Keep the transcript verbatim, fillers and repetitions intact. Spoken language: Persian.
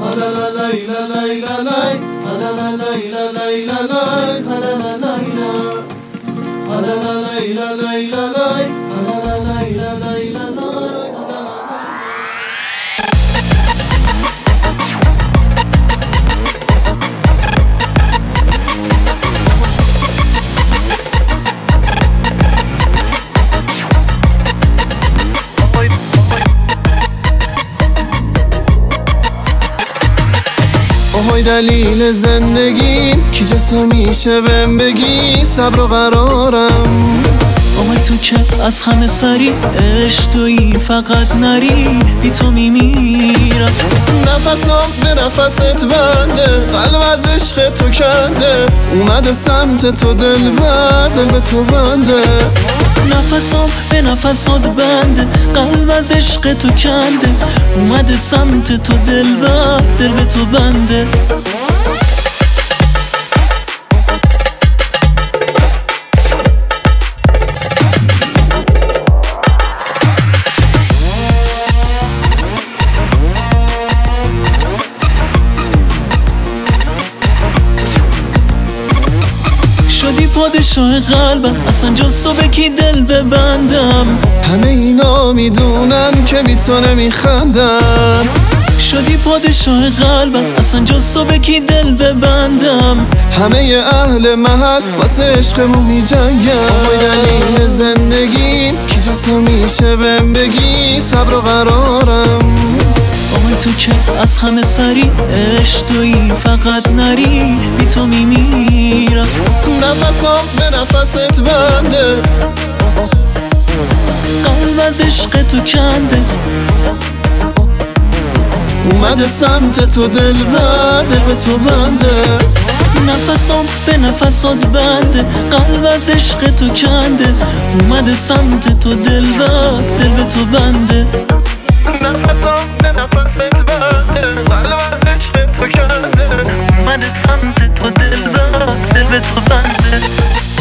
آهای دلیل زندگیم کی جسا میشه بهم بگی صبر و قرارم. آهای تو که از همه سری عشق تویی فقط نری بی تو میمیرم. نفسم به نفست بنده قلب از عشق تو کنده اومده سمت تو دل بر دل به تو بنده. نفسم به نفسات بنده قلب از عشق تو کنده اومده سمت تو دل بر دل به تو بنده. شدی پادشاه قلبم اصلا جز تو به کی دل ببندم. همه اینا میدونن که بی تو نمیخندم. شدی پادشاه قلبم اصلا جز تو به کی دل ببندم. همه اهل محل واسه عشقمون میجنگن. آهای دلیل زندگیم کی جز تو میشه بهم بگی صبر و قرارم. آهای تو که از همه سری عشق تویی فقط نری بی تو میمیرم. نفسم به نفست بنده قلب از عشق تو کنده اومده سمت تو دل بر دل به تو بنده. نفسم به نفسات بنده قلب از عشق تو کنده اومده سمت تو دل بر دل به تو بنده. نفسم به نفست بنده قلب از عشق تو کنده اومده سمت تو دل بر دل به تو بنده.